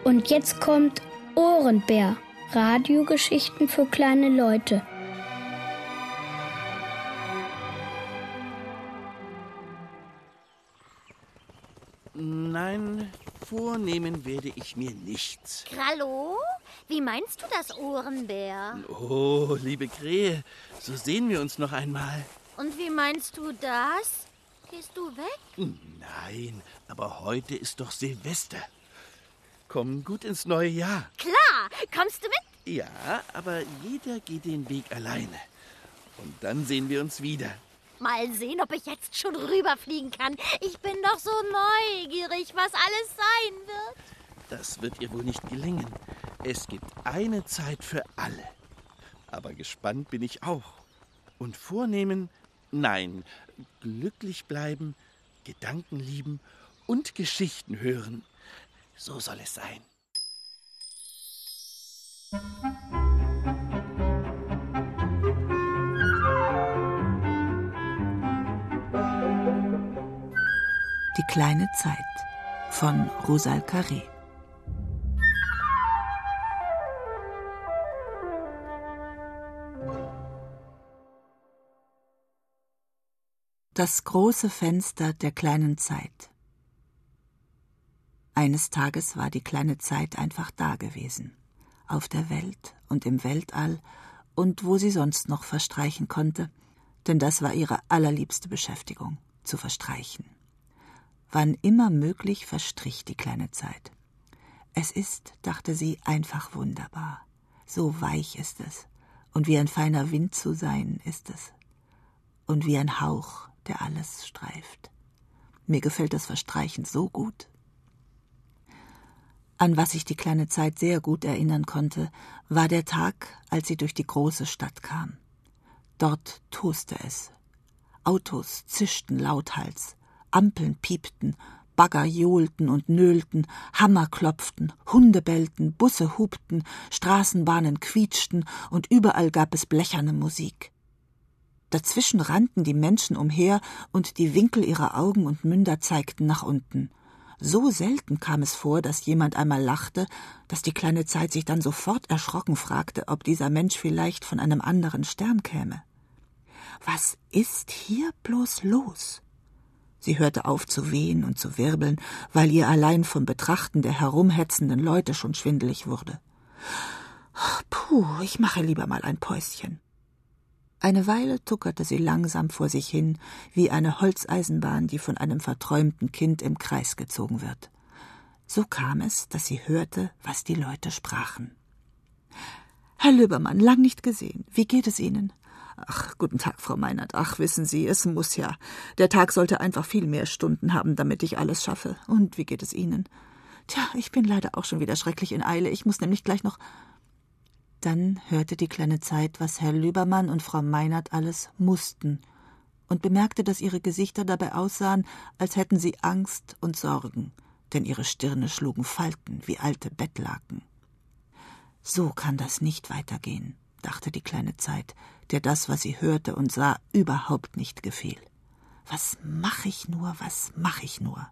Und jetzt kommt Ohrenbär. Radiogeschichten für kleine Leute. Nein, vornehmen werde ich mir nichts. Krallo, wie meinst du das, Ohrenbär? Oh, liebe Krähe, so sehen wir uns noch einmal. Und wie meinst du das? Gehst du weg? Nein, aber heute ist doch Silvester. Komm gut ins neue Jahr. Klar, kommst du mit? Ja, aber jeder geht den Weg alleine. Und dann sehen wir uns wieder. Mal sehen, ob ich jetzt schon rüberfliegen kann. Ich bin doch so neugierig, was alles sein wird. Das wird ihr wohl nicht gelingen. Es gibt eine Zeit für alle. Aber gespannt bin ich auch. Und vornehmen, nein, glücklich bleiben, Gedanken lieben und Geschichten hören. So soll es sein. Die kleine Zeit von Rosal Carré. Das große Fenster der kleinen Zeit. Eines Tages war die kleine Zeit einfach da gewesen, auf der Welt und im Weltall und wo sie sonst noch verstreichen konnte, denn das war ihre allerliebste Beschäftigung, zu verstreichen. Wann immer möglich verstrich die kleine Zeit. Es ist, dachte sie, einfach wunderbar. So weich ist es, und wie ein feiner Wind zu sein ist es, und wie ein Hauch, der alles streift. Mir gefällt das Verstreichen so gut. An was sich die kleine Zeit sehr gut erinnern konnte, war der Tag, als sie durch die große Stadt kam. Dort toste es. Autos zischten lauthals, Ampeln piepten, Bagger johlten und nöhlten, Hammer klopften, Hunde bellten, Busse hupten, Straßenbahnen quietschten und überall gab es blecherne Musik. Dazwischen rannten die Menschen umher und die Winkel ihrer Augen und Münder zeigten nach unten. So selten kam es vor, dass jemand einmal lachte, dass die kleine Zeit sich dann sofort erschrocken fragte, ob dieser Mensch vielleicht von einem anderen Stern käme. Was ist hier bloß los? Sie hörte auf zu wehen und zu wirbeln, weil ihr allein vom Betrachten der herumhetzenden Leute schon schwindelig wurde. Puh, ich mache lieber mal ein Päuschen. Eine Weile tuckerte sie langsam vor sich hin, wie eine Holzeisenbahn, die von einem verträumten Kind im Kreis gezogen wird. So kam es, dass sie hörte, was die Leute sprachen. »Herr Löbermann, lang nicht gesehen. Wie geht es Ihnen?« »Ach, guten Tag, Frau Meinert. Ach, wissen Sie, es muss ja. Der Tag sollte einfach viel mehr Stunden haben, damit ich alles schaffe. Und wie geht es Ihnen?« »Tja, ich bin leider auch schon wieder schrecklich in Eile. Ich muss nämlich gleich noch...« Dann hörte die kleine Zeit, was Herr Löbermann und Frau Meinert alles mussten und bemerkte, dass ihre Gesichter dabei aussahen, als hätten sie Angst und Sorgen, denn ihre Stirne schlugen Falten wie alte Bettlaken. So kann das nicht weitergehen, dachte die kleine Zeit, der das, was sie hörte und sah, überhaupt nicht gefiel. Was mache ich nur, was mache ich nur?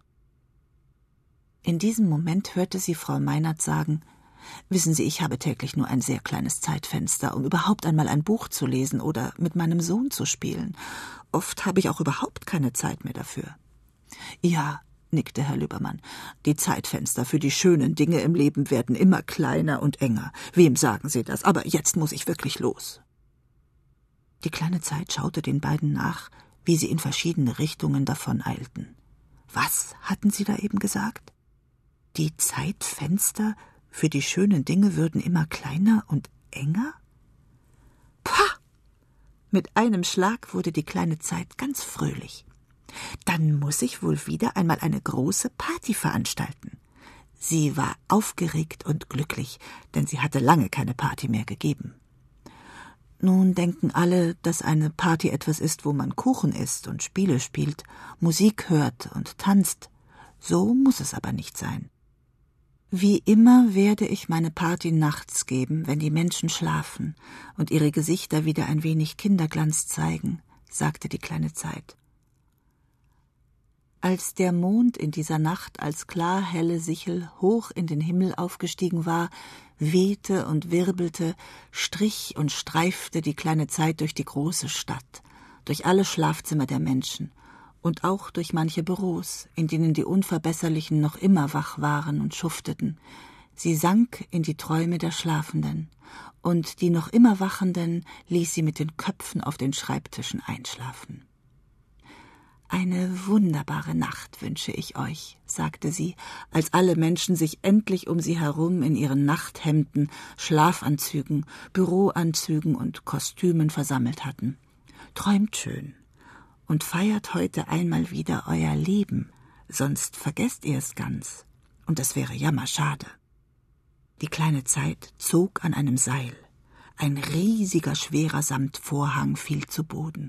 In diesem Moment hörte sie Frau Meinert sagen: »Wissen Sie, ich habe täglich nur ein sehr kleines Zeitfenster, um überhaupt einmal ein Buch zu lesen oder mit meinem Sohn zu spielen. Oft habe ich auch überhaupt keine Zeit mehr dafür.« »Ja«, nickte Herr Löbermann, »die Zeitfenster für die schönen Dinge im Leben werden immer kleiner und enger. Wem sagen Sie das? Aber jetzt muss ich wirklich los.« Die kleine Zeit schaute den beiden nach, wie sie in verschiedene Richtungen davoneilten. Was hatten sie da eben gesagt? Die Zeitfenster für die schönen Dinge würden immer kleiner und enger? Pah! Mit einem Schlag wurde die kleine Zeit ganz fröhlich. Dann muss ich wohl wieder einmal eine große Party veranstalten. Sie war aufgeregt und glücklich, denn sie hatte lange keine Party mehr gegeben. Nun denken alle, dass eine Party etwas ist, wo man Kuchen isst und Spiele spielt, Musik hört und tanzt. So muss es aber nicht sein. Wie immer werde ich meine Party nachts geben, wenn die Menschen schlafen und ihre Gesichter wieder ein wenig Kinderglanz zeigen, sagte die kleine Zeit. Als der Mond in dieser Nacht als klar helle Sichel hoch in den Himmel aufgestiegen war, wehte und wirbelte, strich und streifte die kleine Zeit durch die große Stadt, durch alle Schlafzimmer der Menschen und auch durch manche Büros, in denen die Unverbesserlichen noch immer wach waren und schufteten. Sie sank in die Träume der Schlafenden, und die noch immer Wachenden ließ sie mit den Köpfen auf den Schreibtischen einschlafen. »Eine wunderbare Nacht wünsche ich euch«, sagte sie, als alle Menschen sich endlich um sie herum in ihren Nachthemden, Schlafanzügen, Büroanzügen und Kostümen versammelt hatten. »Träumt schön und feiert heute einmal wieder euer Leben, sonst vergesst ihr es ganz, und das wäre jammerschade.« Die kleine Zeit zog an einem Seil. Ein riesiger, schwerer Samtvorhang fiel zu Boden.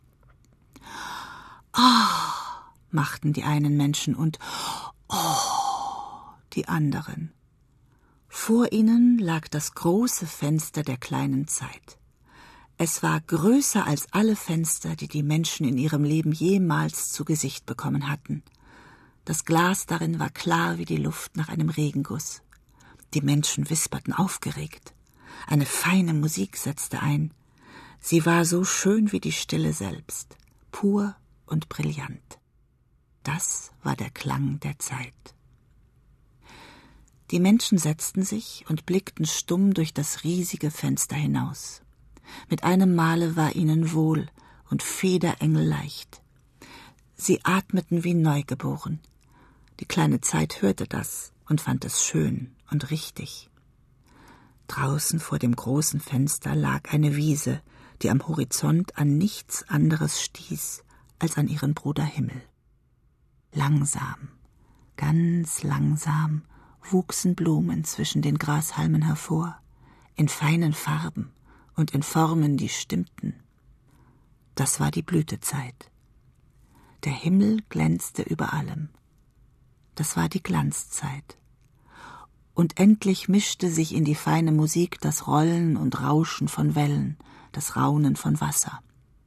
»Ah«, machten die einen Menschen und »Oh«, die anderen. Vor ihnen lag das große Fenster der kleinen Zeit. Es war größer als alle Fenster, die die Menschen in ihrem Leben jemals zu Gesicht bekommen hatten. Das Glas darin war klar wie die Luft nach einem Regenguss. Die Menschen wisperten aufgeregt. Eine feine Musik setzte ein. Sie war so schön wie die Stille selbst, pur und brillant. Das war der Klang der Zeit. Die Menschen setzten sich und blickten stumm durch das riesige Fenster hinaus. Mit einem Male war ihnen wohl und federengelleicht. Sie atmeten wie neugeboren. Die kleine Zeit hörte das und fand es schön und richtig. Draußen vor dem großen Fenster lag eine Wiese, die am Horizont an nichts anderes stieß als an ihren Bruder Himmel. Langsam, ganz langsam wuchsen Blumen zwischen den Grashalmen hervor, in feinen Farben und in Formen, die stimmten. Das war die Blütezeit. Der Himmel glänzte über allem. Das war die Glanzzeit. Und endlich mischte sich in die feine Musik das Rollen und Rauschen von Wellen, das Raunen von Wasser.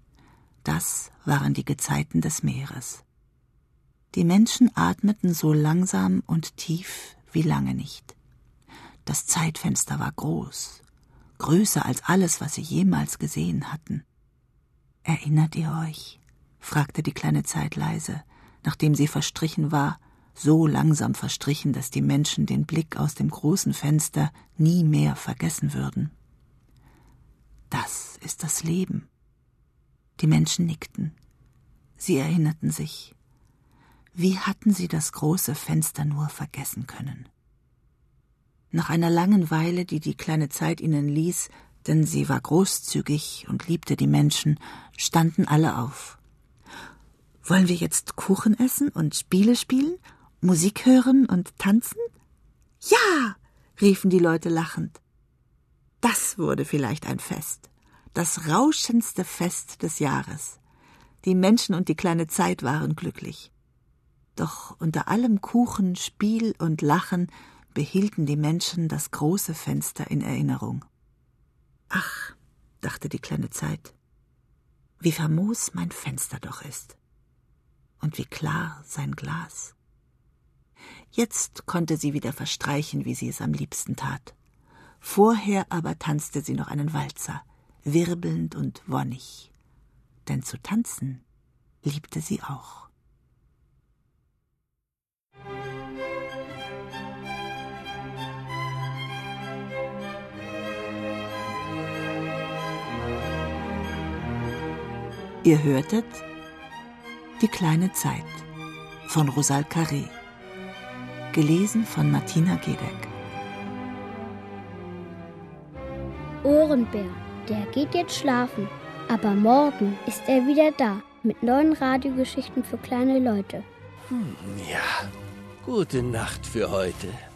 Das waren die Gezeiten des Meeres. Die Menschen atmeten so langsam und tief wie lange nicht. Das Zeitfenster war groß, größer als alles, was sie jemals gesehen hatten. »Erinnert ihr euch?« fragte die kleine Zeit leise, nachdem sie verstrichen war, so langsam verstrichen, dass die Menschen den Blick aus dem großen Fenster nie mehr vergessen würden. »Das ist das Leben.« Die Menschen nickten. Sie erinnerten sich. Wie hatten sie das große Fenster nur vergessen können? Nach einer langen Weile, die die kleine Zeit ihnen ließ, denn sie war großzügig und liebte die Menschen, standen alle auf. »Wollen wir jetzt Kuchen essen und Spiele spielen, Musik hören und tanzen?« »Ja«, riefen die Leute lachend. Das wurde vielleicht ein Fest, das rauschendste Fest des Jahres. Die Menschen und die kleine Zeit waren glücklich. Doch unter allem Kuchen, Spiel und Lachen behielten die Menschen das große Fenster in Erinnerung. »Ach«, dachte die kleine Zeit, »wie famos mein Fenster doch ist. Und wie klar sein Glas.« Jetzt konnte sie wieder verstreichen, wie sie es am liebsten tat. Vorher aber tanzte sie noch einen Walzer, wirbelnd und wonnig. Denn zu tanzen liebte sie auch. Ihr hörtet »Die kleine Zeit« von Rosal Carré, gelesen von Martina Gedeck. Ohrenbär, der geht jetzt schlafen, aber morgen ist er wieder da mit neuen Radiogeschichten für kleine Leute. Ja, gute Nacht für heute.